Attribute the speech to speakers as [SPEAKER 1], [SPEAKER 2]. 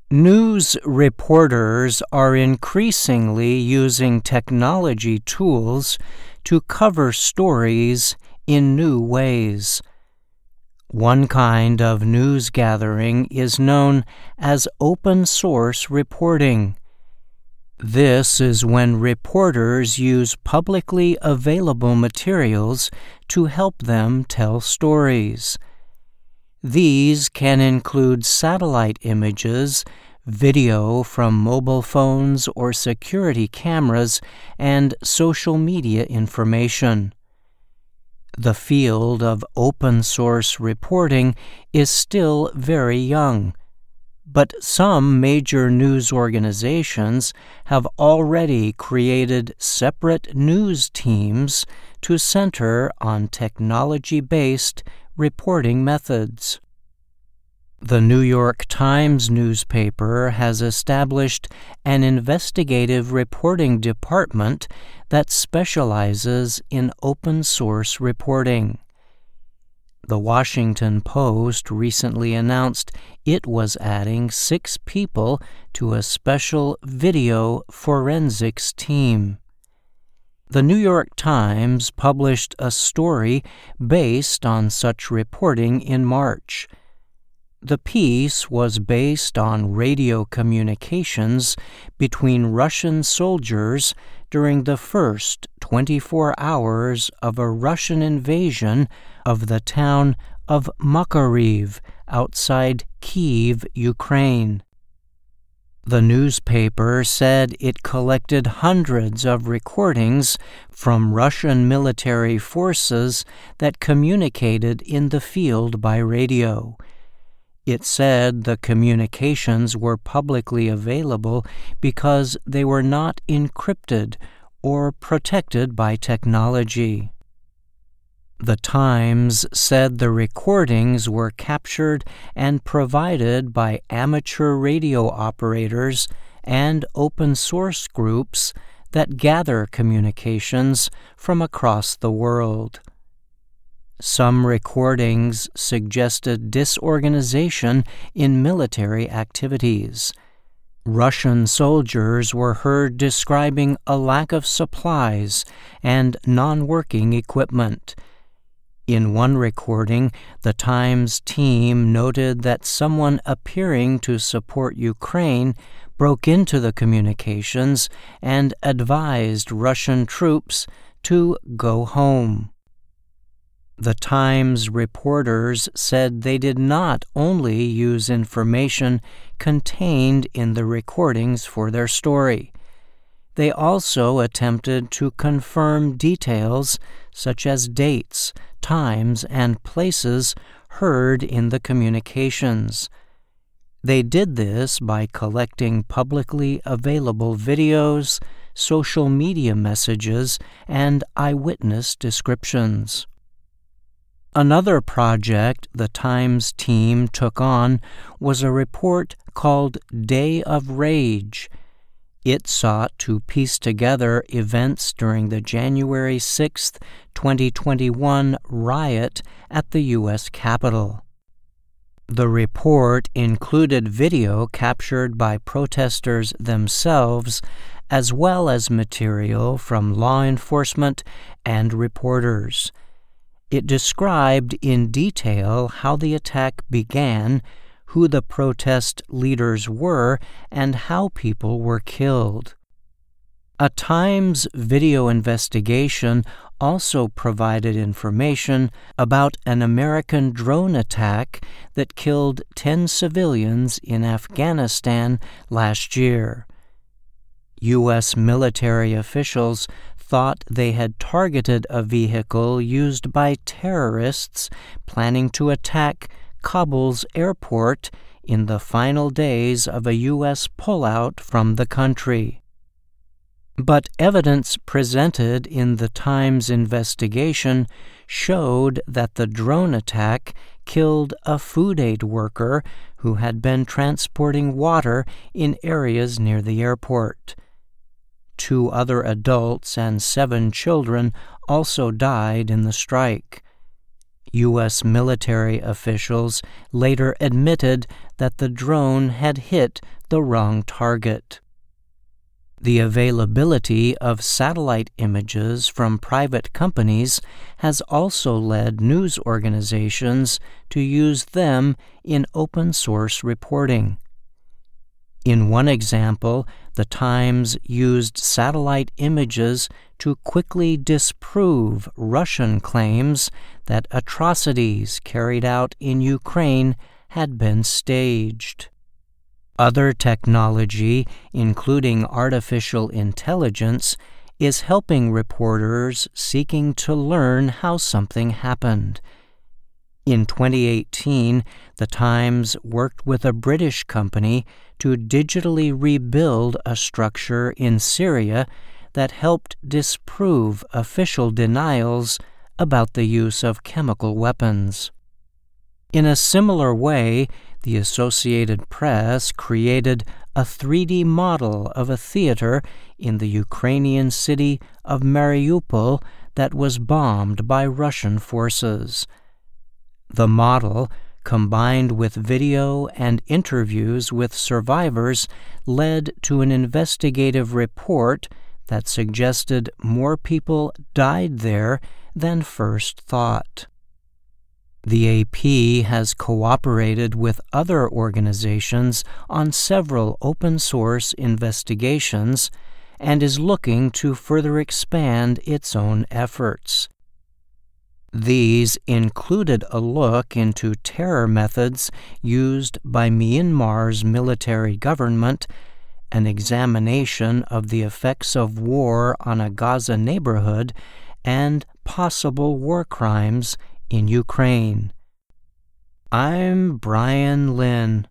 [SPEAKER 1] News reporters are increasingly using technology tools to cover stories in new ways. One kind of news gathering is known as open source reporting. This is when reporters use publicly available materials to help them tell stories. These can include satellite images, video from mobile phones or security cameras, and social media information. The field of open source reporting is still very young, but some major news organizations have already created separate news teams to center on technology-based reporting methods. The New York Times newspaper has established an investigative reporting department that specializes in open source reporting. The Washington Post recently announced it was adding 6 people to a special video forensics team. The New York Times published a story based on such reporting in March. The piece was based on radio communications between Russian soldiers during the first 24 hours of a Russian invasion of the town of Makariv outside Kyiv, Ukraine. The newspaper said it collected hundreds of recordings from Russian military forces that communicated in the field by radio. It said the communications were publicly available because they were not encrypted or protected by technology. The Times said the recordings were captured and provided by amateur radio operators and open source groups that gather communications from across the world. Some recordings suggested disorganization in military activities. Russian soldiers were heard describing a lack of supplies and non-working equipment. In one recording, the Times team noted that someone appearing to support Ukraine broke into the communications and advised Russian troops to go home. The Times reporters said they did not only use information contained in the recordings for their story. They also attempted to confirm details such as dates, times, and places heard in the communications. They did this by collecting publicly available videos, social media messages, and eyewitness descriptions. Another project the Times team took on was a report called Day of Rage. It sought to piece together events during the January 6, 2021 riot at the U.S. Capitol. The report included video captured by protesters themselves, as well as material from law enforcement and reporters. It described in detail how the attack began, who the protest leaders were, and how people were killed. A Times video investigation also provided information about an American drone attack that killed 10 civilians in Afghanistan last year. U.S. military officials thought they had targeted a vehicle used by terrorists planning to attack Kabul's airport in the final days of a U.S. pullout from the country. But evidence presented in the Times investigation showed that the drone attack killed a food aid worker who had been transporting water in areas near the airport. 2 other adults and 7 children also died in the strike. U.S. military officials later admitted that the drone had hit the wrong target. The availability of satellite images from private companies has also led news organizations to use them in open-source reporting. In one example, the Times used satellite images to quickly disprove Russian claims that atrocities carried out in Ukraine had been staged. Other technology, including artificial intelligence, is helping reporters seeking to learn how something happened. In 2018, the Times worked with a British company to digitally rebuild a structure in Syria that helped disprove official denials about the use of chemical weapons. In a similar way, the Associated Press created a 3D model of a theater in the Ukrainian city of Mariupol that was bombed by Russian forces. The model, combined with video and interviews with survivors, led to an investigative report that suggested more people died there than first thought. The AP has cooperated with other organizations on several open-source investigations and is looking to further expand its own efforts. These included a look into terror methods used by Myanmar's military government, an examination of the effects of war on a Gaza neighborhood, and possible war crimes in Ukraine. I'm Brian Lynn.